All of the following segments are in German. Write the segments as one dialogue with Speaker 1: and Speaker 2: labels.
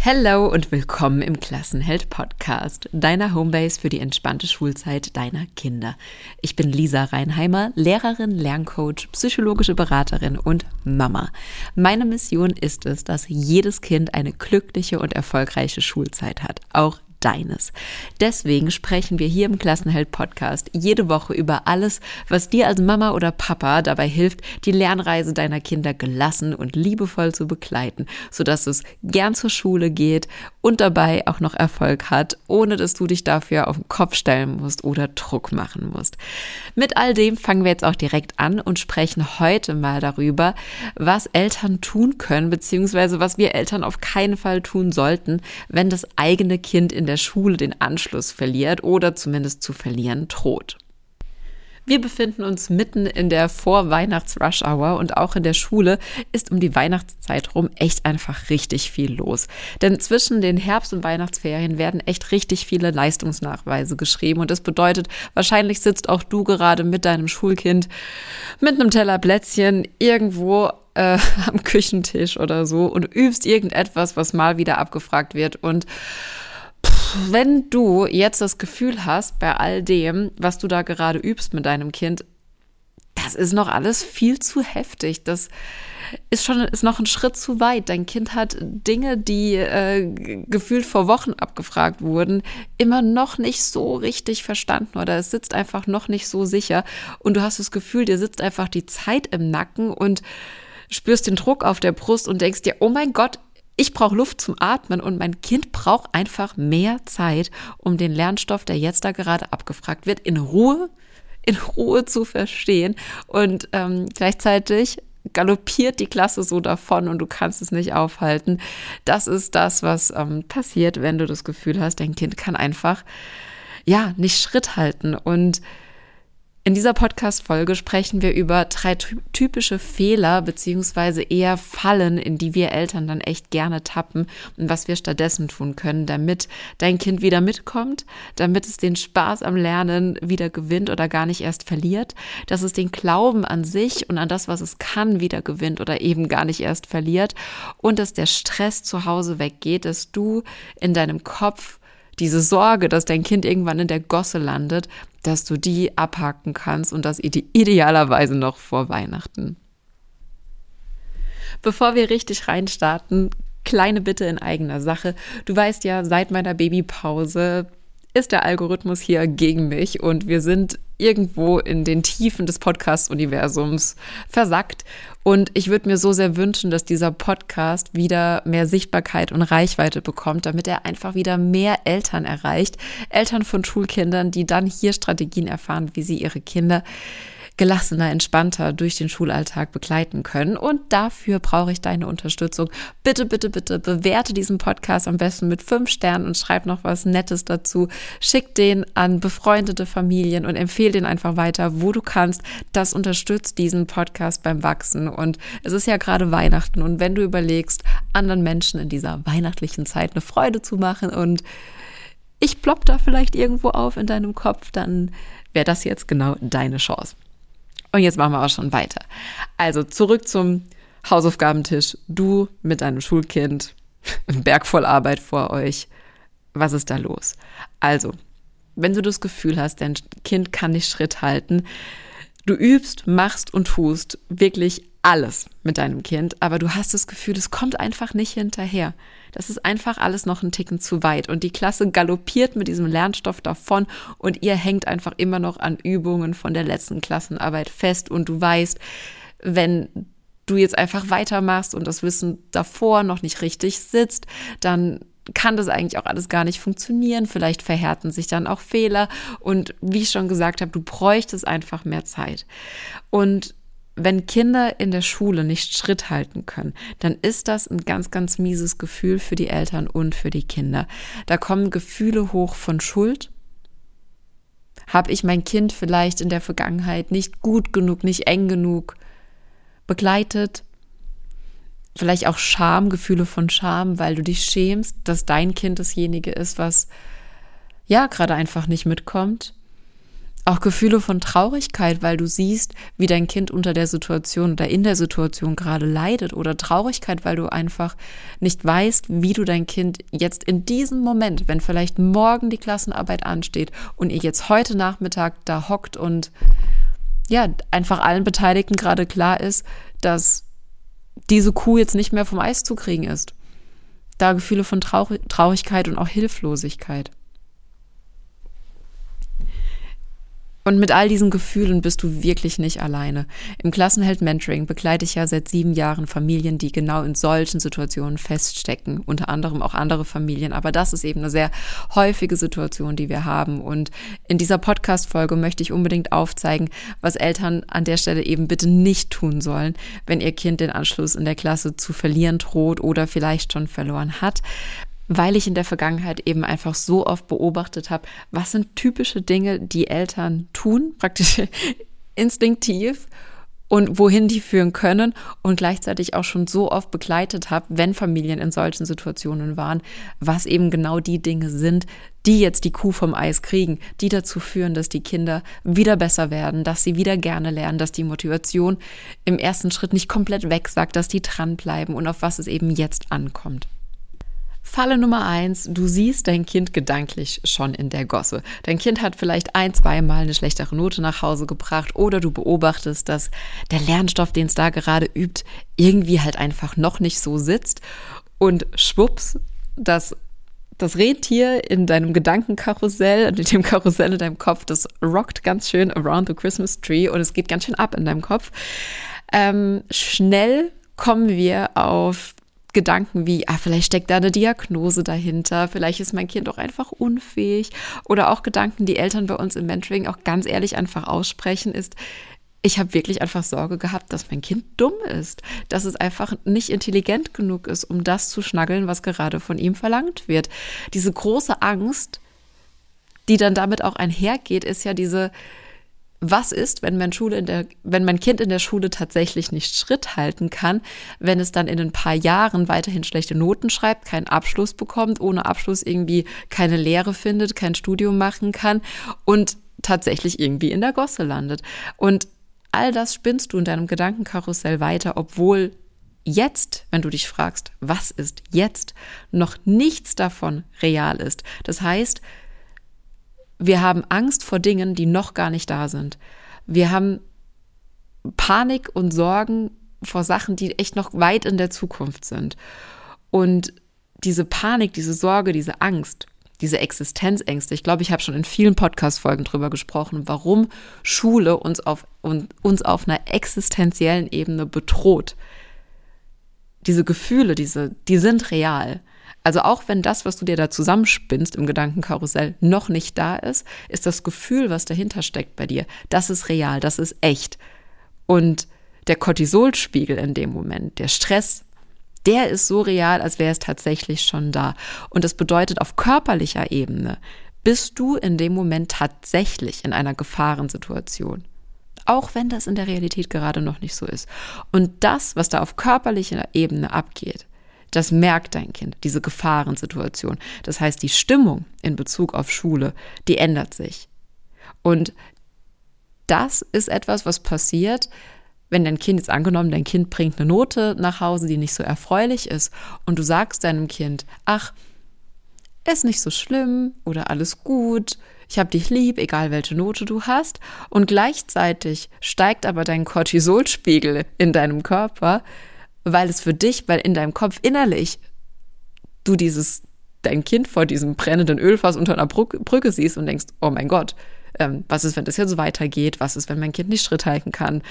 Speaker 1: Hello und willkommen im Klassenheld-Podcast, deiner Homebase für die entspannte Schulzeit deiner Kinder. Ich bin Lisa Reinheimer, Lehrerin, Lerncoach, psychologische Beraterin und Mama. Meine Mission ist es, dass jedes Kind eine glückliche und erfolgreiche Schulzeit hat, auch deines. Deswegen sprechen wir hier im Klassenheld-Podcast jede Woche über alles, was dir als Mama oder Papa dabei hilft, die Lernreise deiner Kinder gelassen und liebevoll zu begleiten, sodass es gern zur Schule geht und dabei auch noch Erfolg hat, ohne dass du dich dafür auf den Kopf stellen musst oder Druck machen musst. Mit all dem fangen wir jetzt auch direkt an und sprechen heute mal darüber, was Eltern tun können, beziehungsweise was wir Eltern auf keinen Fall tun sollten, wenn das eigene Kind in der Schule den Anschluss verliert oder zumindest zu verlieren droht. Wir befinden uns mitten in der Vor-Weihnachts-Rush-Hour und auch in der Schule ist um die Weihnachtszeit rum echt einfach richtig viel los. Denn zwischen den Herbst- und Weihnachtsferien werden echt richtig viele Leistungsnachweise geschrieben und das bedeutet, wahrscheinlich sitzt auch du gerade mit deinem Schulkind mit einem Teller Plätzchen irgendwo am Küchentisch oder so und übst irgendetwas, was mal wieder abgefragt wird. Und wenn du jetzt das Gefühl hast, bei all dem, was du da gerade übst mit deinem Kind, das ist noch alles viel zu heftig. Das ist noch ein Schritt zu weit. Dein Kind hat Dinge, die gefühlt vor Wochen abgefragt wurden, immer noch nicht so richtig verstanden oder es sitzt einfach noch nicht so sicher und du hast das Gefühl, dir sitzt einfach die Zeit im Nacken und spürst den Druck auf der Brust und denkst dir, oh mein Gott, ich brauche Luft zum Atmen und mein Kind braucht einfach mehr Zeit, um den Lernstoff, der jetzt da gerade abgefragt wird, in Ruhe zu verstehen. Und gleichzeitig galoppiert die Klasse so davon und du kannst es nicht aufhalten. Das ist das, was passiert, wenn du das Gefühl hast, dein Kind kann einfach nicht Schritt halten. Und in dieser Podcast-Folge sprechen wir über 3 typische Fehler beziehungsweise eher Fallen, in die wir Eltern dann echt gerne tappen und was wir stattdessen tun können, damit dein Kind wieder mitkommt, damit es den Spaß am Lernen wieder gewinnt oder gar nicht erst verliert, dass es den Glauben an sich und an das, was es kann, wieder gewinnt oder eben gar nicht erst verliert und dass der Stress zu Hause weggeht, dass du in deinem Kopf diese Sorge, dass dein Kind irgendwann in der Gosse landet, dass du die abhaken kannst und das idealerweise noch vor Weihnachten. Bevor wir richtig reinstarten, kleine Bitte in eigener Sache. Du weißt ja, seit meiner Babypause ist der Algorithmus hier gegen mich und wir sind irgendwo in den Tiefen des Podcast-Universums versackt. Und ich würde mir so sehr wünschen, dass dieser Podcast wieder mehr Sichtbarkeit und Reichweite bekommt, damit er einfach wieder mehr Eltern erreicht. Eltern von Schulkindern, die dann hier Strategien erfahren, wie sie ihre Kinder gelassener, entspannter durch den Schulalltag begleiten können. Und dafür brauche ich deine Unterstützung. Bitte, bitte, bitte bewerte diesen Podcast am besten mit 5 Sternen und schreib noch was Nettes dazu. Schick den an befreundete Familien und empfehle den einfach weiter, wo du kannst. Das unterstützt diesen Podcast beim Wachsen. Und es ist ja gerade Weihnachten. Und wenn du überlegst, anderen Menschen in dieser weihnachtlichen Zeit eine Freude zu machen und ich plopp da vielleicht irgendwo auf in deinem Kopf, dann wäre das jetzt genau deine Chance. Und jetzt machen wir auch schon weiter. Also zurück zum Hausaufgabentisch. Du mit deinem Schulkind, ein Berg voll Arbeit vor euch. Was ist da los? Also, wenn du das Gefühl hast, dein Kind kann nicht Schritt halten, du übst, machst und tust wirklich alles mit deinem Kind, aber du hast das Gefühl, es kommt einfach nicht hinterher. Das ist einfach alles noch einen Ticken zu weit und die Klasse galoppiert mit diesem Lernstoff davon und ihr hängt einfach immer noch an Übungen von der letzten Klassenarbeit fest und du weißt, wenn du jetzt einfach weitermachst und das Wissen davor noch nicht richtig sitzt, dann kann das eigentlich auch alles gar nicht funktionieren. Vielleicht verhärten sich dann auch Fehler und wie ich schon gesagt habe, du bräuchtest einfach mehr Zeit. Und wenn Kinder in der Schule nicht Schritt halten können, dann ist das ein ganz, ganz mieses Gefühl für die Eltern und für die Kinder. Da kommen Gefühle hoch von Schuld. Habe ich mein Kind vielleicht in der Vergangenheit nicht gut genug, nicht eng genug begleitet? Vielleicht auch Scham, Gefühle von Scham, weil du dich schämst, dass dein Kind dasjenige ist, was gerade einfach nicht mitkommt. Auch Gefühle von Traurigkeit, weil du siehst, wie dein Kind unter der Situation oder in der Situation gerade leidet, oder Traurigkeit, weil du einfach nicht weißt, wie du dein Kind jetzt in diesem Moment, wenn vielleicht morgen die Klassenarbeit ansteht und ihr jetzt heute Nachmittag da hockt und ja, einfach allen Beteiligten gerade klar ist, dass diese Kuh jetzt nicht mehr vom Eis zu kriegen ist. Da Gefühle von Traurigkeit und auch Hilflosigkeit. Und mit all diesen Gefühlen bist du wirklich nicht alleine. Im Klassenheld-Mentoring begleite ich ja seit 7 Jahren Familien, die genau in solchen Situationen feststecken. Unter anderem auch andere Familien. Aber das ist eben eine sehr häufige Situation, die wir haben. Und in dieser Podcast-Folge möchte ich unbedingt aufzeigen, was Eltern an der Stelle eben bitte nicht tun sollen, wenn ihr Kind den Anschluss in der Klasse zu verlieren droht oder vielleicht schon verloren hat. Weil ich in der Vergangenheit eben einfach so oft beobachtet habe, was sind typische Dinge, die Eltern tun, praktisch instinktiv, und wohin die führen können, und gleichzeitig auch schon so oft begleitet habe, wenn Familien in solchen Situationen waren, was eben genau die Dinge sind, die jetzt die Kuh vom Eis kriegen, die dazu führen, dass die Kinder wieder besser werden, dass sie wieder gerne lernen, dass die Motivation im ersten Schritt nicht komplett wegsackt, dass die dranbleiben und auf was es eben jetzt ankommt. Falle Nummer 1, du siehst dein Kind gedanklich schon in der Gosse. Dein Kind hat vielleicht 1-2 Mal eine schlechtere Note nach Hause gebracht, oder du beobachtest, dass der Lernstoff, den es da gerade übt, irgendwie halt einfach noch nicht so sitzt, und schwupps, das Rentier in deinem Gedankenkarussell, in dem Karussell in deinem Kopf, das rockt ganz schön around the Christmas tree und es geht ganz schön ab in deinem Kopf. Schnell kommen wir auf Gedanken wie, vielleicht steckt da eine Diagnose dahinter, vielleicht ist mein Kind auch einfach unfähig, oder auch Gedanken, die Eltern bei uns im Mentoring auch ganz ehrlich einfach aussprechen, ist: Ich habe wirklich einfach Sorge gehabt, dass mein Kind dumm ist, dass es einfach nicht intelligent genug ist, um das zu schnaggeln, was gerade von ihm verlangt wird. Diese große Angst, die dann damit auch einhergeht, ist ja diese: Was ist, wenn mein Kind in der Schule tatsächlich nicht Schritt halten kann, wenn es dann in ein paar Jahren weiterhin schlechte Noten schreibt, keinen Abschluss bekommt, ohne Abschluss irgendwie keine Lehre findet, kein Studium machen kann und tatsächlich irgendwie in der Gosse landet? Und all das spinnst du in deinem Gedankenkarussell weiter, obwohl jetzt, wenn du dich fragst, was ist jetzt, noch nichts davon real ist. Das heißt, wir haben Angst vor Dingen, die noch gar nicht da sind. Wir haben Panik und Sorgen vor Sachen, die echt noch weit in der Zukunft sind. Und diese Panik, diese Sorge, diese Angst, diese Existenzängste, ich glaube, ich habe schon in vielen Podcast-Folgen drüber gesprochen, warum Schule uns auf einer existenziellen Ebene bedroht. Diese Gefühle, die sind real. Also auch wenn das, was du dir da zusammenspinnst im Gedankenkarussell, noch nicht da ist, ist das Gefühl, was dahinter steckt bei dir, das ist real, das ist echt. Und der Cortisolspiegel in dem Moment, der Stress, der ist so real, als wäre es tatsächlich schon da. Und das bedeutet, auf körperlicher Ebene bist du in dem Moment tatsächlich in einer Gefahrensituation. Auch wenn das in der Realität gerade noch nicht so ist. Und das, was da auf körperlicher Ebene abgeht, das merkt dein Kind, diese Gefahrensituation. Das heißt, die Stimmung in Bezug auf Schule, die ändert sich. Und das ist etwas, was passiert, wenn dein Kind, jetzt angenommen, dein Kind bringt eine Note nach Hause, die nicht so erfreulich ist, und du sagst deinem Kind: Ach, ist nicht so schlimm oder alles gut, ich habe dich lieb, egal welche Note du hast. Und gleichzeitig steigt aber dein Cortisolspiegel in deinem Körper, weil in deinem Kopf innerlich du dein Kind vor diesem brennenden Ölfass unter einer Brücke siehst und denkst: Oh mein Gott, was ist, wenn das jetzt weitergeht? Was ist, wenn mein Kind nicht Schritt halten kann?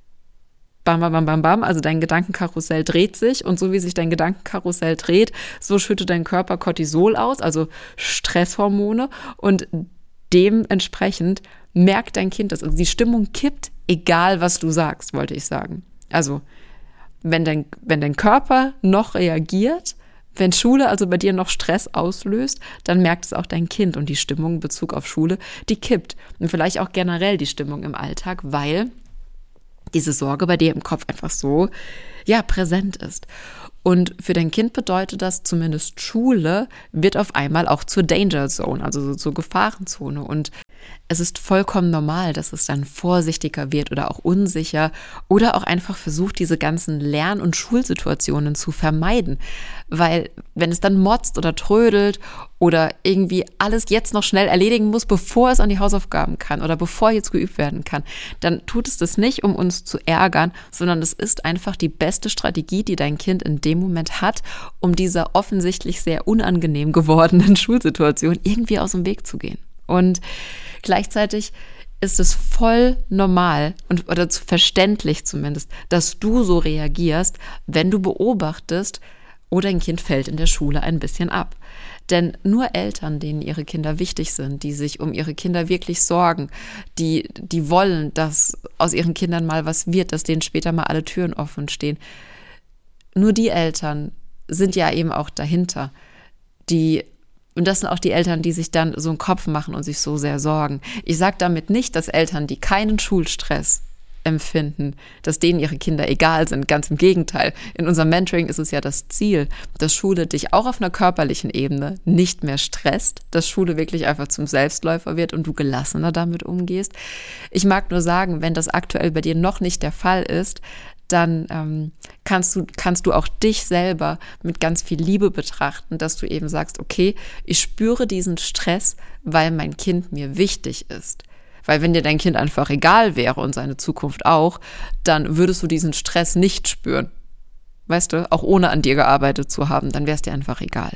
Speaker 1: Bam, bam, bam, bam, bam. Also dein Gedankenkarussell dreht sich, und so wie sich dein Gedankenkarussell dreht, so schüttet dein Körper Cortisol aus, also Stresshormone, und dementsprechend merkt dein Kind das. Also die Stimmung kippt, egal was du sagst, wollte ich sagen. Also wenn dein Körper noch reagiert, wenn Schule also bei dir noch Stress auslöst, dann merkt es auch dein Kind, und die Stimmung in Bezug auf Schule, die kippt. Und vielleicht auch generell die Stimmung im Alltag, weil diese Sorge bei dir im Kopf einfach so, präsent ist. Und für dein Kind bedeutet das, zumindest Schule wird auf einmal auch zur Danger Zone, also zur Gefahrenzone. Und Es ist vollkommen normal, dass es dann vorsichtiger wird oder auch unsicher oder auch einfach versucht, diese ganzen Lern- und Schulsituationen zu vermeiden. Weil wenn es dann motzt oder trödelt oder irgendwie alles jetzt noch schnell erledigen muss, bevor es an die Hausaufgaben kann oder bevor jetzt geübt werden kann, dann tut es das nicht, um uns zu ärgern, sondern es ist einfach die beste Strategie, die dein Kind in dem Moment hat, um dieser offensichtlich sehr unangenehm gewordenen Schulsituation irgendwie aus dem Weg zu gehen. Und gleichzeitig ist es voll normal oder verständlich zumindest, dass du so reagierst, wenn du beobachtest, oh, dein Kind fällt in der Schule ein bisschen ab. Denn nur Eltern, denen ihre Kinder wichtig sind, die sich um ihre Kinder wirklich sorgen, die wollen, dass aus ihren Kindern mal was wird, dass denen später mal alle Türen offen stehen. Nur die Eltern sind ja eben auch dahinter, und das sind auch die Eltern, die sich dann so einen Kopf machen und sich so sehr sorgen. Ich sage damit nicht, dass Eltern, die keinen Schulstress empfinden, dass denen ihre Kinder egal sind. Ganz im Gegenteil. In unserem Mentoring ist es ja das Ziel, dass Schule dich auch auf einer körperlichen Ebene nicht mehr stresst, dass Schule wirklich einfach zum Selbstläufer wird und du gelassener damit umgehst. Ich mag nur sagen, wenn das aktuell bei dir noch nicht der Fall ist, dann kannst du auch dich selber mit ganz viel Liebe betrachten, dass du eben sagst, okay, ich spüre diesen Stress, weil mein Kind mir wichtig ist. Weil wenn dir dein Kind einfach egal wäre und seine Zukunft auch, dann würdest du diesen Stress nicht spüren. Weißt du, auch ohne an dir gearbeitet zu haben, dann wäre es dir einfach egal.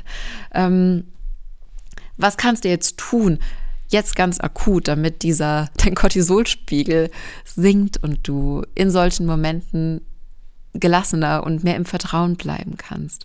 Speaker 1: Was kannst du jetzt tun? Jetzt ganz akut, damit dein Cortisolspiegel sinkt und du in solchen Momenten gelassener und mehr im Vertrauen bleiben kannst.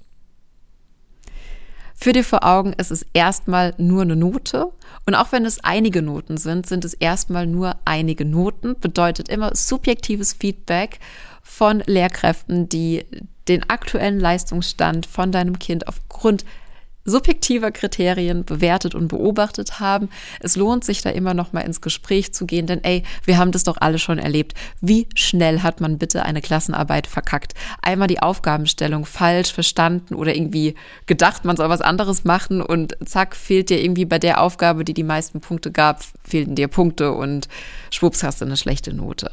Speaker 1: Führ dir vor Augen, es ist erstmal nur eine Note und auch wenn es einige Noten sind, sind es erstmal nur einige Noten, bedeutet immer subjektives Feedback von Lehrkräften, die den aktuellen Leistungsstand von deinem Kind aufgrund subjektiver Kriterien bewertet und beobachtet haben. Es lohnt sich da immer noch mal ins Gespräch zu gehen, denn wir haben das doch alle schon erlebt. Wie schnell hat man bitte eine Klassenarbeit verkackt? Einmal die Aufgabenstellung falsch verstanden oder irgendwie gedacht, man soll was anderes machen und zack, fehlt dir irgendwie bei der Aufgabe, die meisten Punkte gab, fehlten dir Punkte und schwupps hast du eine schlechte Note.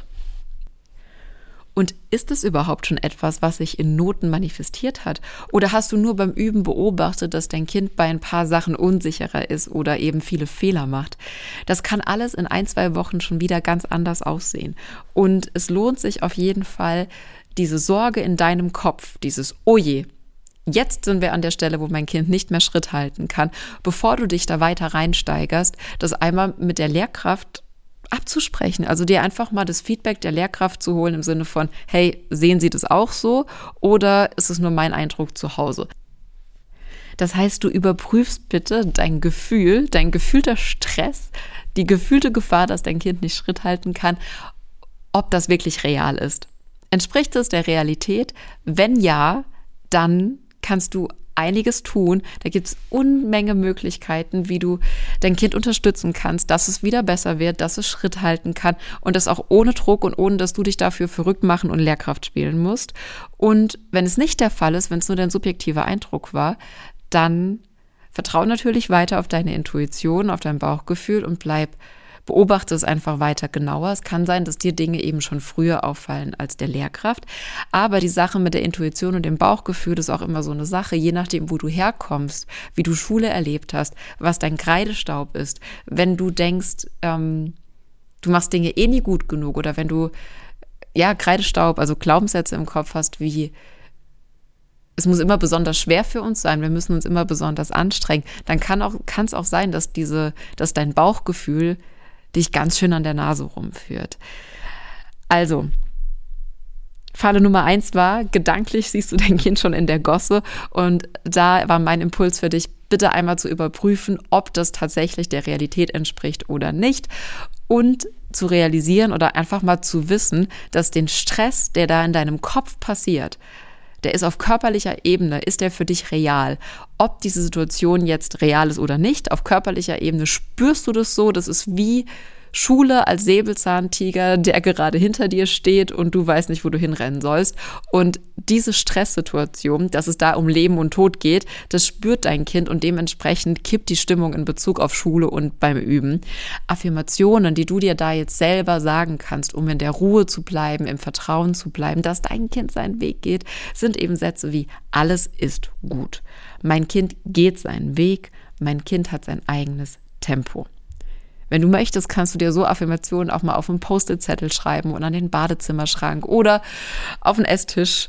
Speaker 1: Und ist es überhaupt schon etwas, was sich in Noten manifestiert hat? Oder hast du nur beim Üben beobachtet, dass dein Kind bei ein paar Sachen unsicherer ist oder eben viele Fehler macht? Das kann alles in 1-2 Wochen schon wieder ganz anders aussehen. Und es lohnt sich auf jeden Fall, diese Sorge in deinem Kopf, dieses Oh je, jetzt sind wir an der Stelle, wo mein Kind nicht mehr Schritt halten kann, bevor du dich da weiter reinsteigerst, das einmal mit der Lehrkraft abzusprechen, also dir einfach mal das Feedback der Lehrkraft zu holen im Sinne von, hey, sehen Sie das auch so oder ist es nur mein Eindruck zu Hause? Das heißt, du überprüfst bitte dein Gefühl, dein gefühlter Stress, die gefühlte Gefahr, dass dein Kind nicht Schritt halten kann, ob das wirklich real ist. Entspricht es der Realität? Wenn ja, dann kannst du einiges tun. Da gibt es Unmenge Möglichkeiten, wie du dein Kind unterstützen kannst, dass es wieder besser wird, dass es Schritt halten kann und das auch ohne Druck und ohne, dass du dich dafür verrückt machen und Lehrkraft spielen musst. Und wenn es nicht der Fall ist, wenn es nur dein subjektiver Eindruck war, dann vertrau natürlich weiter auf deine Intuition, auf dein Bauchgefühl und beobachte es einfach weiter genauer. Es kann sein, dass dir Dinge eben schon früher auffallen als der Lehrkraft. Aber die Sache mit der Intuition und dem Bauchgefühl ist auch immer so eine Sache, je nachdem, wo du herkommst, wie du Schule erlebt hast, was dein Kreidestaub ist. Wenn du denkst, du machst Dinge nie gut genug oder wenn du Kreidestaub, also Glaubenssätze im Kopf hast, wie es muss immer besonders schwer für uns sein, wir müssen uns immer besonders anstrengen, dann kann es auch sein, dass dein Bauchgefühl dich ganz schön an der Nase rumführt. Also, Falle Nummer 1 war, gedanklich siehst du dein Kind schon in der Gosse und da war mein Impuls für dich, bitte einmal zu überprüfen, ob das tatsächlich der Realität entspricht oder nicht und zu realisieren oder einfach mal zu wissen, dass den Stress, der da in deinem Kopf passiert, der ist auf körperlicher Ebene, ist der für dich real? Ob diese Situation jetzt real ist oder nicht, auf körperlicher Ebene spürst du das so, das ist wie Schule als Säbelzahntiger, der gerade hinter dir steht und du weißt nicht, wo du hinrennen sollst. Und diese Stresssituation, dass es da um Leben und Tod geht, das spürt dein Kind und dementsprechend kippt die Stimmung in Bezug auf Schule und beim Üben. Affirmationen, die du dir da jetzt selber sagen kannst, um in der Ruhe zu bleiben, im Vertrauen zu bleiben, dass dein Kind seinen Weg geht, sind eben Sätze wie: Alles ist gut. Mein Kind geht seinen Weg. Mein Kind hat sein eigenes Tempo. Wenn du möchtest, kannst du dir so Affirmationen auch mal auf einen Post-it-Zettel schreiben und an den Badezimmerschrank oder auf den Esstisch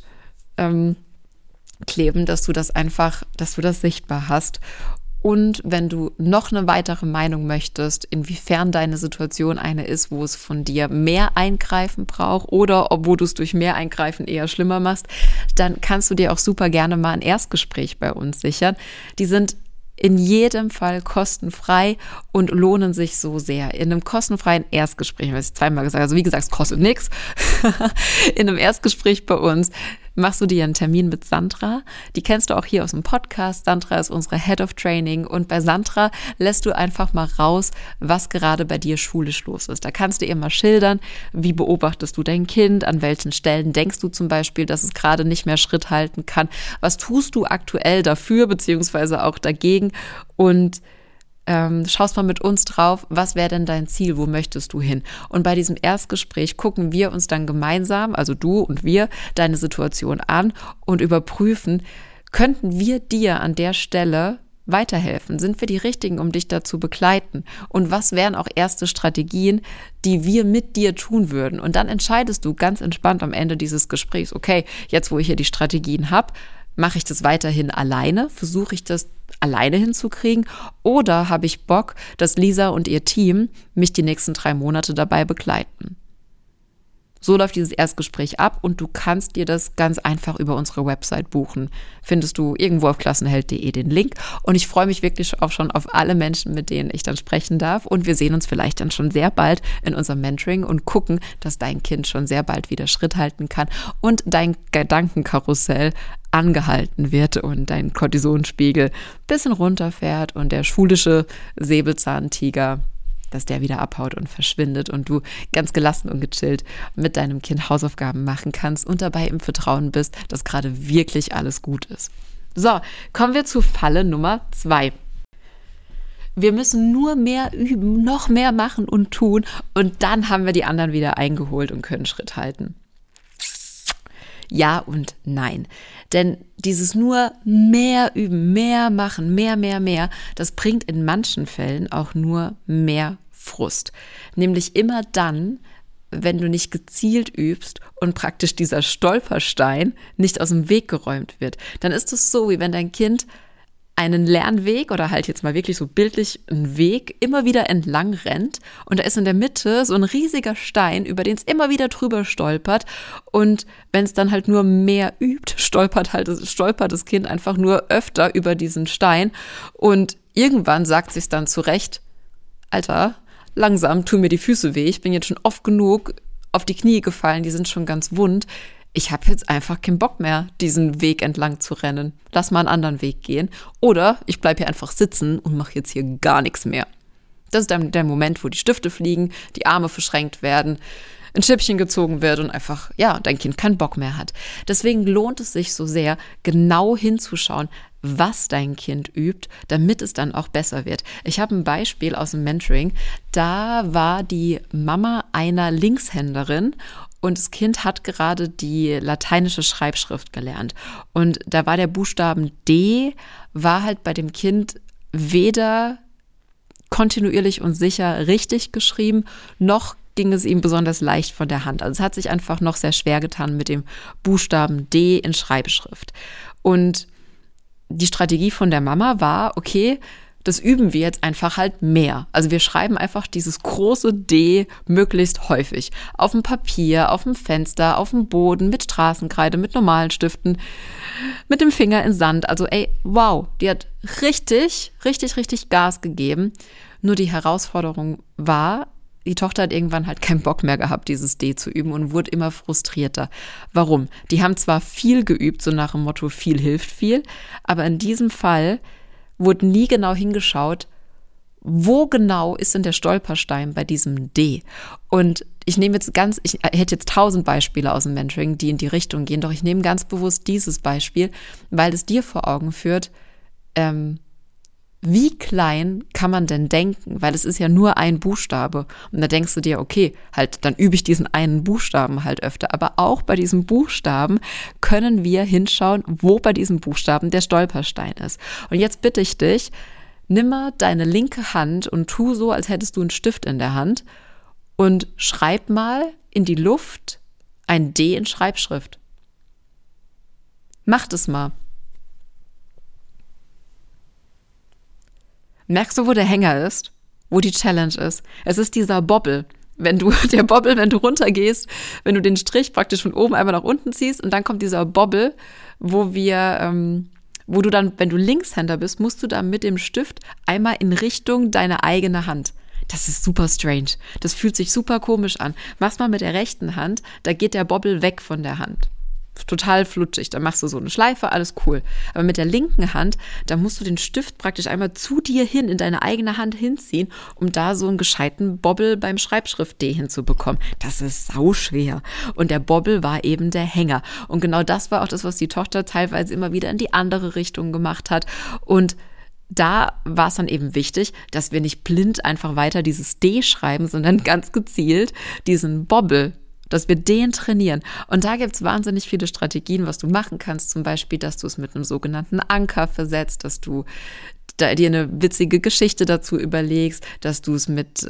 Speaker 1: kleben, dass du das sichtbar hast. Und wenn du noch eine weitere Meinung möchtest, inwiefern deine Situation eine ist, wo es von dir mehr Eingreifen braucht oder wo du es durch mehr Eingreifen eher schlimmer machst, dann kannst du dir auch super gerne mal ein Erstgespräch bei uns sichern. Die sind in jedem Fall kostenfrei und lohnen sich so sehr. In einem kostenfreien Erstgespräch, was ich zweimal gesagt habe, also wie gesagt, es kostet nichts. In einem Erstgespräch bei uns machst du dir einen Termin mit Sandra. Die kennst du auch hier aus dem Podcast. Sandra ist unsere Head of Training und bei Sandra lässt du einfach mal raus, was gerade bei dir schulisch los ist. Da kannst du ihr mal schildern, wie beobachtest du dein Kind, an welchen Stellen denkst du zum Beispiel, dass es gerade nicht mehr Schritt halten kann. Was tust du aktuell dafür, beziehungsweise auch dagegen, und schaust mal mit uns drauf, was wäre denn dein Ziel, wo möchtest du hin? Und bei diesem Erstgespräch gucken wir uns dann gemeinsam, also du und wir, deine Situation an und überprüfen, könnten wir dir an der Stelle weiterhelfen? Sind wir die Richtigen, um dich da zu begleiten? Und was wären auch erste Strategien, die wir mit dir tun würden? Und dann entscheidest du ganz entspannt am Ende dieses Gesprächs: Okay, jetzt wo ich hier die Strategien habe, mache ich das weiterhin alleine? Versuche ich das alleine hinzukriegen? Oder habe ich Bock, dass Lisa und ihr Team mich die nächsten 3 Monate dabei begleiten? So läuft dieses Erstgespräch ab und du kannst dir das ganz einfach über unsere Website buchen. Findest du irgendwo auf klassenheld.de den Link. Und ich freue mich wirklich auch schon auf alle Menschen, mit denen ich dann sprechen darf. Und wir sehen uns vielleicht dann schon sehr bald in unserem Mentoring und gucken, dass dein Kind schon sehr bald wieder Schritt halten kann und dein Gedankenkarussell angehalten wird und dein Cortisonspiegel ein bisschen runterfährt und der schulische Säbelzahntiger, dass der wieder abhaut und verschwindet und du ganz gelassen und gechillt mit deinem Kind Hausaufgaben machen kannst und dabei im Vertrauen bist, dass gerade wirklich alles gut ist. So, kommen wir zu Falle Nummer 2. Wir müssen nur mehr üben, noch mehr machen und tun und dann haben wir die anderen wieder eingeholt und können Schritt halten. Ja und nein. Denn dieses nur mehr üben, mehr machen, mehr, das bringt in manchen Fällen auch nur mehr Frust. Nämlich immer dann, wenn du nicht gezielt übst und praktisch dieser Stolperstein nicht aus dem Weg geräumt wird. Dann ist es so, wie wenn dein Kind einen Lernweg oder halt jetzt mal wirklich so bildlich einen Weg immer wieder entlang rennt und da ist in der Mitte so ein riesiger Stein, über den es immer wieder drüber stolpert, und wenn es dann halt nur mehr übt, stolpert das Kind einfach nur öfter über diesen Stein und irgendwann sagt sich's dann zurecht: Alter, langsam tun mir die Füße weh, ich bin jetzt schon oft genug auf die Knie gefallen, die sind schon ganz wund. Ich habe jetzt einfach keinen Bock mehr, diesen Weg entlang zu rennen. Lass mal einen anderen Weg gehen. Oder ich bleibe hier einfach sitzen und mache jetzt hier gar nichts mehr. Das ist dann der Moment, wo die Stifte fliegen, die Arme verschränkt werden, ein Schüppchen gezogen wird und einfach, ja, dein Kind keinen Bock mehr hat. Deswegen lohnt es sich so sehr, genau hinzuschauen, was dein Kind übt, damit es dann auch besser wird. Ich habe ein Beispiel aus dem Mentoring. Da war die Mama einer Linkshänderin und das Kind hat gerade die lateinische Schreibschrift gelernt. Und da war der Buchstaben D, war halt bei dem Kind weder kontinuierlich und sicher richtig geschrieben, noch ging es ihm besonders leicht von der Hand. Also es hat sich einfach noch sehr schwer getan mit dem Buchstaben D in Schreibschrift. Und die Strategie von der Mama war: Okay, das üben wir jetzt einfach halt mehr. Also wir schreiben einfach dieses große D möglichst häufig. Auf dem Papier, auf dem Fenster, auf dem Boden, mit Straßenkreide, mit normalen Stiften, mit dem Finger in Sand. Also wow, die hat richtig Gas gegeben. Nur die Herausforderung war, die Tochter hat irgendwann halt keinen Bock mehr gehabt, dieses D zu üben und wurde immer frustrierter. Warum? Die haben zwar viel geübt, so nach dem Motto, viel hilft viel, aber in diesem Fall wurde nie genau hingeschaut, wo genau ist denn der Stolperstein bei diesem D? Und ich hätte jetzt 1000 Beispiele aus dem Mentoring, die in die Richtung gehen, doch ich nehme ganz bewusst dieses Beispiel, weil es dir vor Augen führt, wie klein kann man denn denken? Weil es ist ja nur ein Buchstabe. Und da denkst du dir, okay, halt, dann übe ich diesen einen Buchstaben halt öfter. Aber auch bei diesem Buchstaben können wir hinschauen, wo bei diesem Buchstaben der Stolperstein ist. Und jetzt bitte ich dich, nimm mal deine linke Hand und tu so, als hättest du einen Stift in der Hand und schreib mal in die Luft ein D in Schreibschrift. Mach das mal. Merkst du, wo der Hänger ist? Wo die Challenge ist? Es ist dieser Bobbel. Wenn du runtergehst, wenn du den Strich praktisch von oben einmal nach unten ziehst und dann kommt dieser Bobbel, wo du dann, wenn du Linkshänder bist, musst du dann mit dem Stift einmal in Richtung deine eigene Hand. Das ist super strange. Das fühlt sich super komisch an. Mach's mal mit der rechten Hand, da geht der Bobbel weg von der Hand. Total flutschig, dann machst du so eine Schleife, alles cool. Aber mit der linken Hand, da musst du den Stift praktisch einmal zu dir hin, in deine eigene Hand hinziehen, um da so einen gescheiten Bobbel beim Schreibschrift D hinzubekommen. Das ist sauschwer. Und der Bobbel war eben der Hänger. Und genau das war auch das, was die Tochter teilweise immer wieder in die andere Richtung gemacht hat. Und da war es dann eben wichtig, dass wir nicht blind einfach weiter dieses D schreiben, sondern ganz gezielt diesen Bobbel, dass wir den trainieren. Und da gibt es wahnsinnig viele Strategien, was du machen kannst. Zum Beispiel, dass du es mit einem sogenannten Anker versetzt, dass du dir eine witzige Geschichte dazu überlegst, dass du es mit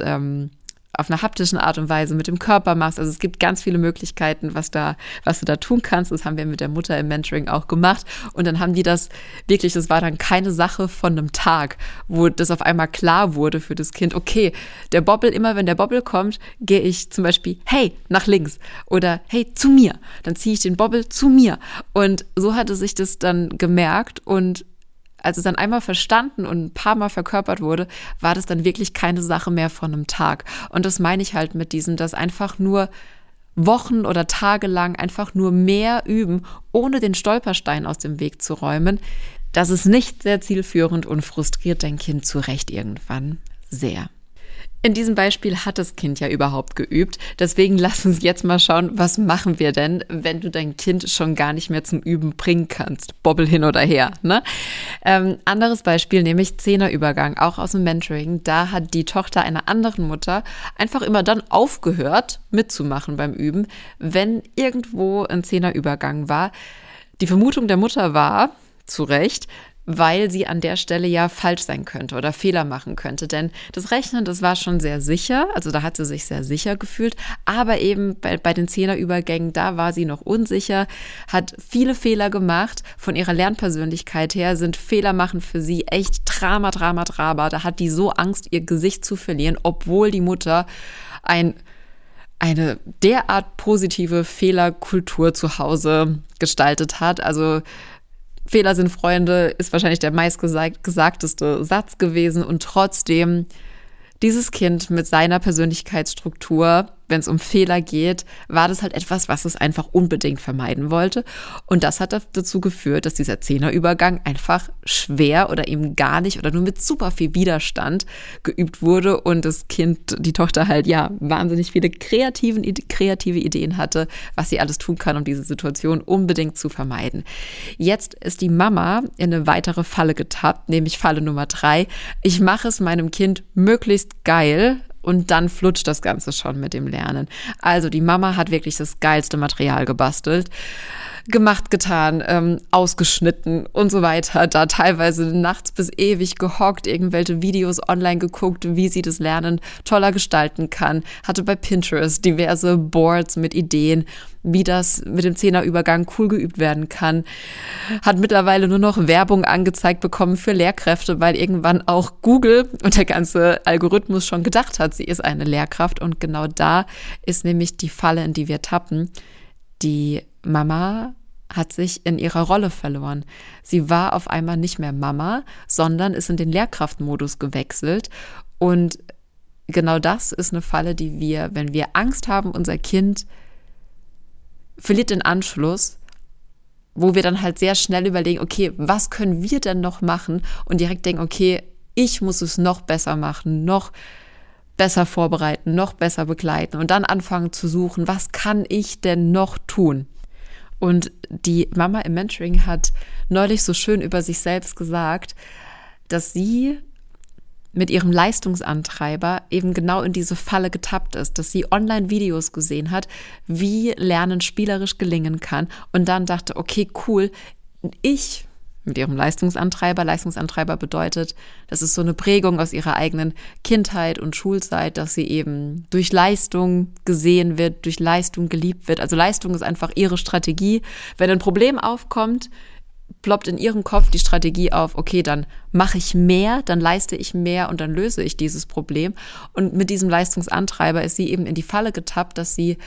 Speaker 1: auf einer haptischen Art und Weise mit dem Körper machst. Also es gibt ganz viele Möglichkeiten, was du da tun kannst. Das haben wir mit der Mutter im Mentoring auch gemacht. Und dann haben die das war dann keine Sache von einem Tag, wo das auf einmal klar wurde für das Kind. Okay, der Bobbel, immer wenn der Bobbel kommt, gehe ich zum Beispiel, hey, nach links oder hey, zu mir. Dann ziehe ich den Bobbel zu mir. Und so hatte sich das dann gemerkt und als es dann einmal verstanden und ein paar Mal verkörpert wurde, war das dann wirklich keine Sache mehr von einem Tag. Und das meine ich halt mit diesem, dass einfach nur Wochen oder Tage lang einfach nur mehr üben, ohne den Stolperstein aus dem Weg zu räumen. Das ist nicht sehr zielführend und frustriert dein Kind zu Recht irgendwann sehr. In diesem Beispiel hat das Kind ja überhaupt geübt. Deswegen lass uns jetzt mal schauen, was machen wir denn, wenn du dein Kind schon gar nicht mehr zum Üben bringen kannst. Bobbel hin oder her, ne? Anderes Beispiel, nämlich Zehnerübergang, auch aus dem Mentoring. Da hat die Tochter einer anderen Mutter einfach immer dann aufgehört, mitzumachen beim Üben, wenn irgendwo ein Zehnerübergang war. Die Vermutung der Mutter war, zu Recht, weil sie an der Stelle ja falsch sein könnte oder Fehler machen könnte. Denn das Rechnen, das war schon sehr sicher, also da hat sie sich sehr sicher gefühlt, aber eben bei den Zehnerübergängen, da war sie noch unsicher, hat viele Fehler gemacht. Von ihrer Lernpersönlichkeit her sind Fehler machen für sie echt Drama. Da hat die so Angst, ihr Gesicht zu verlieren, obwohl die Mutter eine derart positive Fehlerkultur zu Hause gestaltet hat. Also Fehler sind Freunde ist wahrscheinlich der meistgesagteste Satz gewesen und trotzdem dieses Kind mit seiner Persönlichkeitsstruktur, wenn es um Fehler geht, war das halt etwas, was es einfach unbedingt vermeiden wollte. Und das hat dazu geführt, dass dieser Zehnerübergang einfach schwer oder eben gar nicht oder nur mit super viel Widerstand geübt wurde und das Kind, die Tochter halt ja wahnsinnig viele kreative Ideen hatte, was sie alles tun kann, um diese Situation unbedingt zu vermeiden. Jetzt ist die Mama in eine weitere Falle getappt, nämlich Falle Nummer 3. Ich mache es meinem Kind möglichst geil, und dann flutscht das Ganze schon mit dem Lernen. Also die Mama hat wirklich das geilste Material gebastelt, gemacht, getan, ausgeschnitten und so weiter. Da teilweise nachts bis ewig gehockt, irgendwelche Videos online geguckt, wie sie das Lernen toller gestalten kann. Hatte bei Pinterest diverse Boards mit Ideen, wie das mit dem Zehnerübergang cool geübt werden kann. Hat mittlerweile nur noch Werbung angezeigt bekommen für Lehrkräfte, weil irgendwann auch Google und der ganze Algorithmus schon gedacht hat, sie ist eine Lehrkraft. Und genau da ist nämlich die Falle, in die wir tappen. Die Mama hat sich in ihrer Rolle verloren. Sie war auf einmal nicht mehr Mama, sondern ist in den Lehrkraftmodus gewechselt. Und genau das ist eine Falle, die wir, wenn wir Angst haben, unser Kind verliert den Anschluss, wo wir dann halt sehr schnell überlegen, okay, was können wir denn noch machen? Und direkt denken, okay, Ich muss es noch besser machen, noch besser vorbereiten, noch besser begleiten und dann anfangen zu suchen, was kann ich denn noch tun? Und die Mama im Mentoring hat neulich so schön über sich selbst gesagt, dass sie mit ihrem Leistungsantreiber eben genau in diese Falle getappt ist, dass sie Online-Videos gesehen hat, wie Lernen spielerisch gelingen kann und dann dachte, okay, cool, ich mit ihrem Leistungsantreiber bedeutet, das ist so eine Prägung aus ihrer eigenen Kindheit und Schulzeit, dass sie eben durch Leistung gesehen wird, durch Leistung geliebt wird. Also Leistung ist einfach ihre Strategie. Wenn ein Problem aufkommt, ploppt in ihrem Kopf die Strategie auf, okay, dann mache ich mehr, dann leiste ich mehr und dann löse ich dieses Problem. Und mit diesem Leistungsantreiber ist sie eben in die Falle getappt, dass sie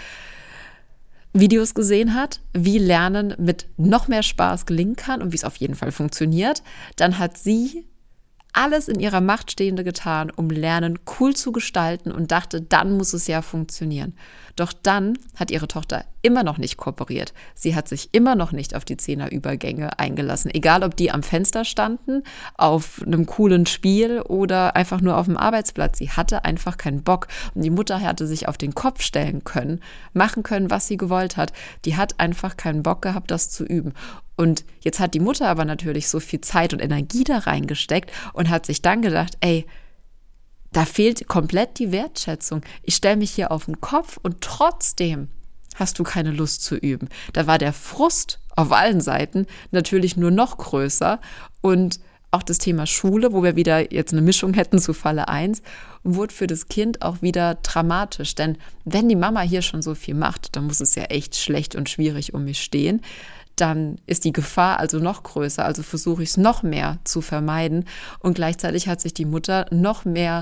Speaker 1: Videos gesehen hat, wie Lernen mit noch mehr Spaß gelingen kann und wie es auf jeden Fall funktioniert. Dann hat sie alles in ihrer Macht Stehende getan, um Lernen cool zu gestalten und dachte, dann muss es ja funktionieren. Doch dann hat ihre Tochter immer noch nicht kooperiert. Sie hat sich immer noch nicht auf die Zehnerübergänge eingelassen, egal ob die am Fenster standen, auf einem coolen Spiel oder einfach nur auf dem Arbeitsplatz. Sie hatte einfach keinen Bock und die Mutter hatte sich auf den Kopf stellen können, machen können, was sie gewollt hat. Die hat einfach keinen Bock gehabt, das zu üben. Und jetzt hat die Mutter aber natürlich so viel Zeit und Energie da reingesteckt und hat sich dann gedacht, ey, da fehlt komplett die Wertschätzung. Ich stelle mich hier auf den Kopf und trotzdem hast du keine Lust zu üben. Da war der Frust auf allen Seiten natürlich nur noch größer und auch das Thema Schule, wo wir wieder jetzt eine Mischung hätten zu Falle 1, wurde für das Kind auch wieder dramatisch. Denn wenn die Mama hier schon so viel macht, dann muss es ja echt schlecht und schwierig um mich stehen. Dann ist die Gefahr also noch größer. Also versuche ich es noch mehr zu vermeiden. Und gleichzeitig hat sich die Mutter noch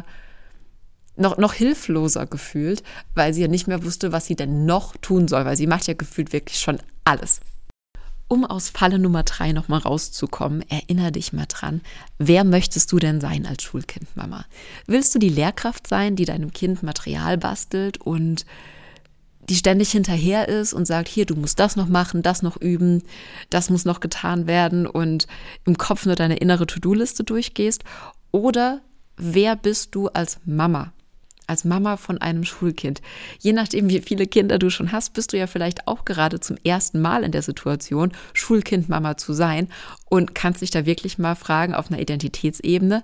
Speaker 1: hilfloser gefühlt, weil sie ja nicht mehr wusste, was sie denn noch tun soll. Weil sie macht ja gefühlt wirklich schon alles. Um aus Falle Nummer 3 nochmal rauszukommen, erinnere dich mal dran, wer möchtest du denn sein als Schulkindmama? Willst du die Lehrkraft sein, die deinem Kind Material bastelt und die ständig hinterher ist und sagt, hier, du musst das noch machen, das noch üben, das muss noch getan werden und im Kopf nur deine innere To-Do-Liste durchgehst? Oder wer bist du als Mama von einem Schulkind? Je nachdem, wie viele Kinder du schon hast, bist du ja vielleicht auch gerade zum ersten Mal in der Situation, Schulkindmama zu sein und kannst dich da wirklich mal fragen auf einer Identitätsebene,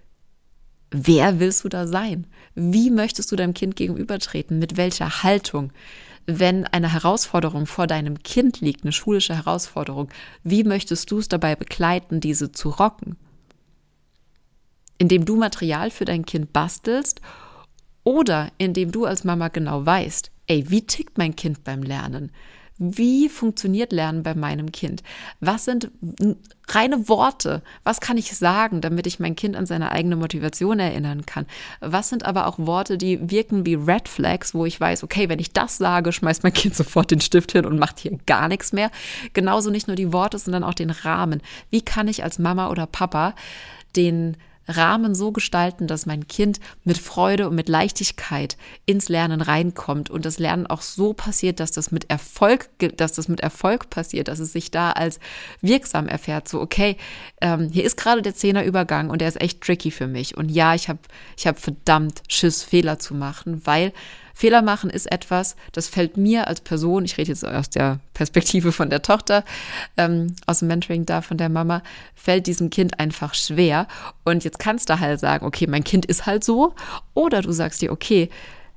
Speaker 1: wer willst du da sein? Wie möchtest du deinem Kind gegenübertreten? Mit welcher Haltung? Wenn eine Herausforderung vor deinem Kind liegt, eine schulische Herausforderung, wie möchtest du es dabei begleiten, diese zu rocken? Indem du Material für dein Kind bastelst oder indem du als Mama genau weißt, ey, wie tickt mein Kind beim Lernen? Wie funktioniert Lernen bei meinem Kind? Was sind reine Worte? Was kann ich sagen, damit ich mein Kind an seine eigene Motivation erinnern kann? Was sind aber auch Worte, die wirken wie Red Flags, wo ich weiß, okay, wenn ich das sage, schmeißt mein Kind sofort den Stift hin und macht hier gar nichts mehr. Genauso nicht nur die Worte, sondern auch den Rahmen. Wie kann ich als Mama oder Papa den Rahmen so gestalten, dass mein Kind mit Freude und mit Leichtigkeit ins Lernen reinkommt und das Lernen auch so passiert, dass das mit Erfolg passiert, dass es sich da als wirksam erfährt. So, okay, hier ist gerade der Zehnerübergang und der ist echt tricky für mich. Und ja, ich hab verdammt Schiss, Fehler zu machen, weil Fehler machen ist etwas, das fällt mir als Person, ich rede jetzt aus der Perspektive von der Tochter, aus dem Mentoring da von der Mama, fällt diesem Kind einfach schwer. Und jetzt kannst du halt sagen, okay, mein Kind ist halt so. Oder du sagst dir, okay,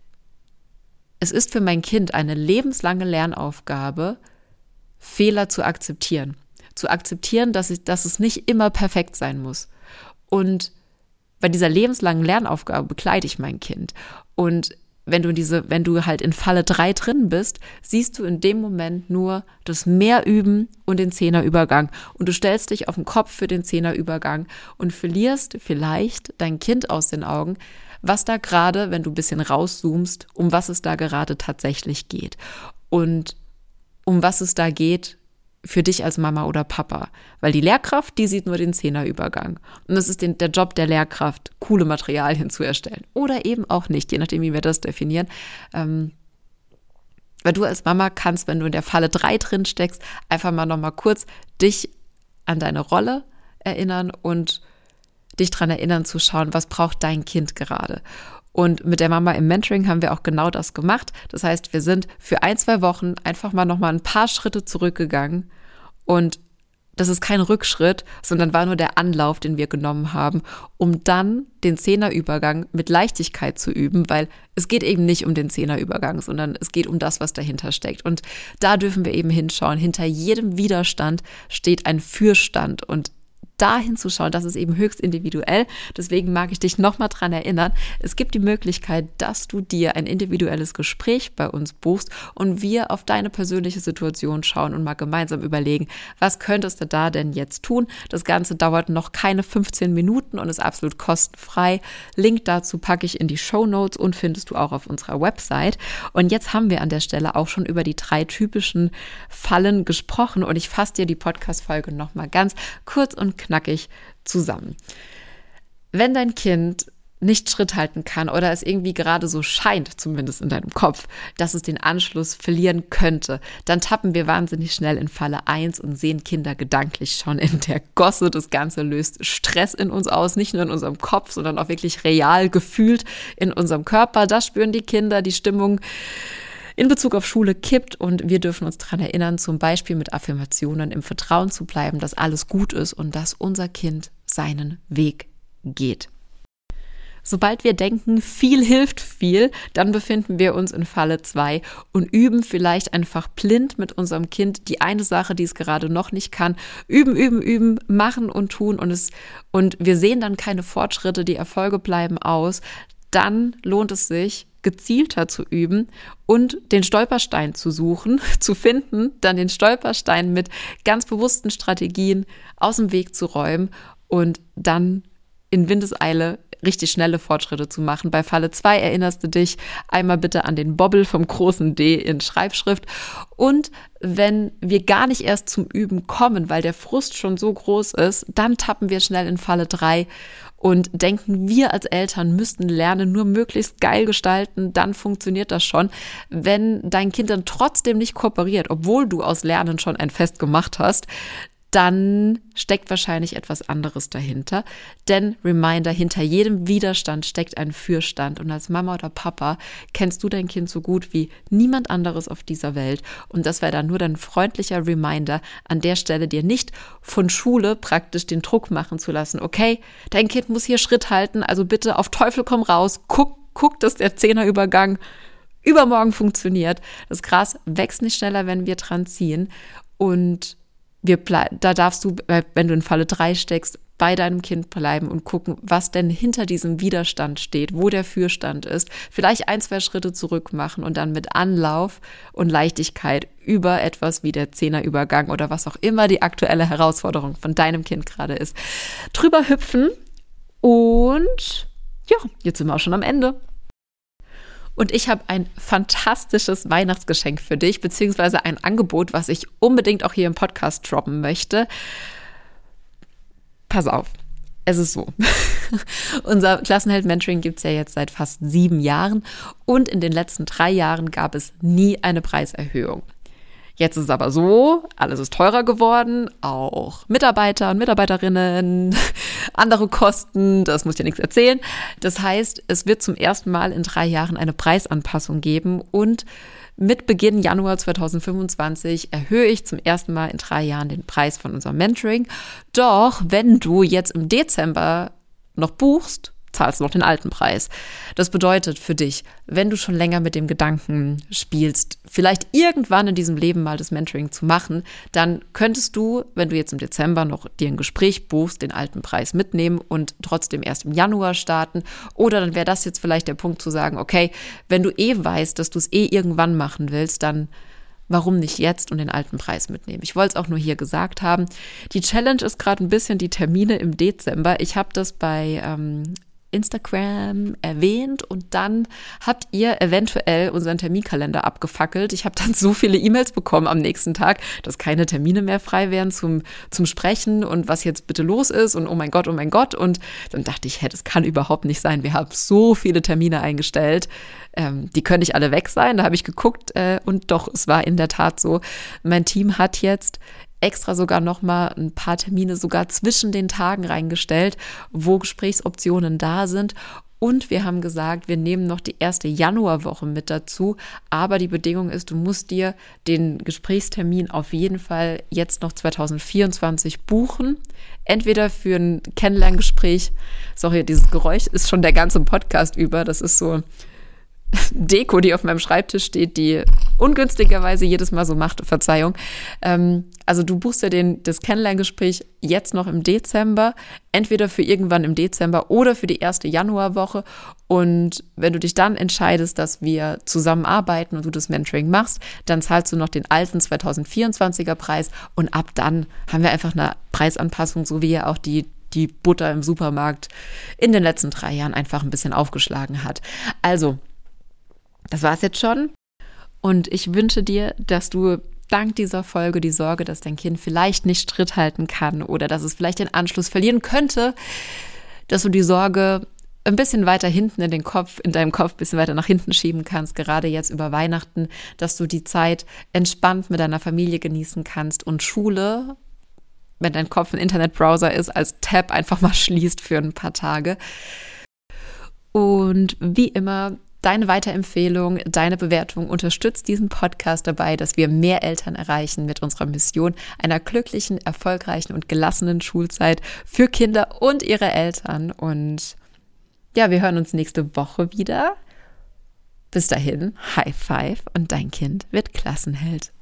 Speaker 1: es ist für mein Kind eine lebenslange Lernaufgabe, Fehler zu akzeptieren. Zu akzeptieren, dass es nicht immer perfekt sein muss. Und bei dieser lebenslangen Lernaufgabe begleite ich mein Kind. Und wenn du halt in Falle 3 drin bist, siehst du in dem Moment nur das Mehrüben und den Zehnerübergang. Und du stellst dich auf den Kopf für den Zehnerübergang und verlierst vielleicht dein Kind aus den Augen, was da gerade, wenn du ein bisschen rauszoomst, um was es da gerade tatsächlich geht. Und um was es da geht für dich als Mama oder Papa. Weil die Lehrkraft, die sieht nur den Zehnerübergang. Und es ist der Job der Lehrkraft, coole Materialien zu erstellen. Oder eben auch nicht, je nachdem, wie wir das definieren. Weil du als Mama kannst, wenn du in der Falle 3 drin steckst, einfach mal nochmal kurz dich an deine Rolle erinnern und dich daran erinnern zu schauen, was braucht dein Kind gerade. Und mit der Mama im Mentoring haben wir auch genau das gemacht. Das heißt, wir sind für 1-2 Wochen einfach mal nochmal ein paar Schritte zurückgegangen und das ist kein Rückschritt, sondern war nur der Anlauf, den wir genommen haben, um dann den Zehnerübergang mit Leichtigkeit zu üben, weil es geht eben nicht um den Zehnerübergang, sondern es geht um das, was dahinter steckt. Und da dürfen wir eben hinschauen. Hinter jedem Widerstand steht ein Fürstand und da hinzuschauen, das ist eben höchst individuell. Deswegen mag ich dich nochmal dran erinnern, es gibt die Möglichkeit, dass du dir ein individuelles Gespräch bei uns buchst und wir auf deine persönliche Situation schauen und mal gemeinsam überlegen, was könntest du da denn jetzt tun? Das Ganze dauert noch keine 15 Minuten und ist absolut kostenfrei. Link dazu packe ich in die Shownotes und findest du auch auf unserer Website. Und jetzt haben wir an der Stelle auch schon über die 3 typischen Fallen gesprochen und ich fasse dir die Podcast-Folge nochmal ganz kurz und knackig zusammen. Wenn dein Kind nicht Schritt halten kann oder es irgendwie gerade so scheint, zumindest in deinem Kopf, dass es den Anschluss verlieren könnte, dann tappen wir wahnsinnig schnell in Falle 1 und sehen Kinder gedanklich schon in der Gosse. Das Ganze löst Stress in uns aus, nicht nur in unserem Kopf, sondern auch wirklich real gefühlt in unserem Körper. Das spüren die Kinder, die Stimmung in Bezug auf Schule kippt und wir dürfen uns daran erinnern, zum Beispiel mit Affirmationen im Vertrauen zu bleiben, dass alles gut ist und dass unser Kind seinen Weg geht. Sobald wir denken, viel hilft viel, dann befinden wir uns in Falle 2 und üben vielleicht einfach blind mit unserem Kind die eine Sache, die es gerade noch nicht kann. Üben, machen und tun und wir sehen dann keine Fortschritte, die Erfolge bleiben aus. Dann lohnt es sich, gezielter zu üben und den Stolperstein zu suchen, zu finden, dann den Stolperstein mit ganz bewussten Strategien aus dem Weg zu räumen und dann in Windeseile richtig schnelle Fortschritte zu machen. Bei Falle 2 erinnerst du dich einmal bitte an den Bobbel vom großen D in Schreibschrift. Und wenn wir gar nicht erst zum Üben kommen, weil der Frust schon so groß ist, dann tappen wir schnell in Falle 3 und denken, wir als Eltern müssten Lernen nur möglichst geil gestalten, dann funktioniert das schon. Wenn dein Kind dann trotzdem nicht kooperiert, obwohl du aus Lernen schon ein Fest gemacht hast, dann steckt wahrscheinlich etwas anderes dahinter. Denn Reminder, hinter jedem Widerstand steckt ein Fürstand. Und als Mama oder Papa kennst du dein Kind so gut wie niemand anderes auf dieser Welt. Und das wäre dann nur dein freundlicher Reminder, an der Stelle dir nicht von Schule praktisch den Druck machen zu lassen. Okay, dein Kind muss hier Schritt halten, also bitte auf Teufel komm raus, guck, dass der Zehnerübergang übermorgen funktioniert. Das Gras wächst nicht schneller, wenn wir dran ziehen. Und da darfst du, wenn du in Falle 3 steckst, bei deinem Kind bleiben und gucken, was denn hinter diesem Widerstand steht, wo der Fürstand ist. Vielleicht 1-2 Schritte zurück machen und dann mit Anlauf und Leichtigkeit über etwas wie der Zehnerübergang oder was auch immer die aktuelle Herausforderung von deinem Kind gerade ist, drüber hüpfen. Und ja, jetzt sind wir auch schon am Ende. Und ich habe ein fantastisches Weihnachtsgeschenk für dich, beziehungsweise ein Angebot, was ich unbedingt auch hier im Podcast droppen möchte. Pass auf, es ist so. Unser Klassenheld-Mentoring gibt es ja jetzt seit fast 7 Jahren und in den letzten 3 Jahren gab es nie eine Preiserhöhung. Jetzt ist es aber so, alles ist teurer geworden, auch Mitarbeiter und Mitarbeiterinnen, andere Kosten, das muss ich dir nichts erzählen. Das heißt, es wird zum ersten Mal in 3 Jahren eine Preisanpassung geben und mit Beginn Januar 2025 erhöhe ich zum ersten Mal in 3 Jahren den Preis von unserem Mentoring. Doch wenn du jetzt im Dezember noch buchst, zahlst du noch den alten Preis. Das bedeutet für dich, wenn du schon länger mit dem Gedanken spielst, vielleicht irgendwann in diesem Leben mal das Mentoring zu machen, dann könntest du, wenn du jetzt im Dezember noch dir ein Gespräch buchst, den alten Preis mitnehmen und trotzdem erst im Januar starten. Oder dann wäre das jetzt vielleicht der Punkt zu sagen, okay, wenn du weißt, dass du es irgendwann machen willst, dann warum nicht jetzt und den alten Preis mitnehmen? Ich wollte es auch nur hier gesagt haben. Die Challenge ist gerade ein bisschen die Termine im Dezember. Ich habe das bei Instagram erwähnt und dann habt ihr eventuell unseren Terminkalender abgefackelt. Ich habe dann so viele E-Mails bekommen am nächsten Tag, dass keine Termine mehr frei wären zum Sprechen und was jetzt bitte los ist und oh mein Gott. Und dann dachte ich, das kann überhaupt nicht sein. Wir haben so viele Termine eingestellt. Die können nicht alle weg sein. Da habe ich geguckt und doch, es war in der Tat so. Mein Team hat jetzt extra sogar nochmal ein paar Termine sogar zwischen den Tagen reingestellt, wo Gesprächsoptionen da sind. Und wir haben gesagt, wir nehmen noch die erste Januarwoche mit dazu. Aber die Bedingung ist, du musst dir den Gesprächstermin auf jeden Fall jetzt noch 2024 buchen. Entweder für ein Kennenlerngespräch. Sorry, dieses Geräusch ist schon der ganze Podcast über. Das ist so Deko, die auf meinem Schreibtisch steht, die ungünstigerweise jedes Mal so macht, Verzeihung. Also du buchst dir das Kennenlerngespräch jetzt noch im Dezember, entweder für irgendwann im Dezember oder für die erste Januarwoche. Und wenn du dich dann entscheidest, dass wir zusammenarbeiten und du das Mentoring machst, dann zahlst du noch den alten 2024er Preis und ab dann haben wir einfach eine Preisanpassung, so wie ja auch die Butter im Supermarkt in den letzten 3 Jahren einfach ein bisschen aufgeschlagen hat. Also, das war's jetzt schon und ich wünsche dir, dass du dank dieser Folge die Sorge, dass dein Kind vielleicht nicht Schritt halten kann oder dass es vielleicht den Anschluss verlieren könnte, dass du die Sorge ein bisschen weiter hinten in deinem Kopf ein bisschen weiter nach hinten schieben kannst, gerade jetzt über Weihnachten, dass du die Zeit entspannt mit deiner Familie genießen kannst und Schule, wenn dein Kopf ein Internetbrowser ist, als Tab einfach mal schließt für ein paar Tage. Und wie immer, deine Weiterempfehlung, deine Bewertung unterstützt diesen Podcast dabei, dass wir mehr Eltern erreichen mit unserer Mission einer glücklichen, erfolgreichen und gelassenen Schulzeit für Kinder und ihre Eltern. Und ja, wir hören uns nächste Woche wieder. Bis dahin, High Five und dein Kind wird Klassenheld.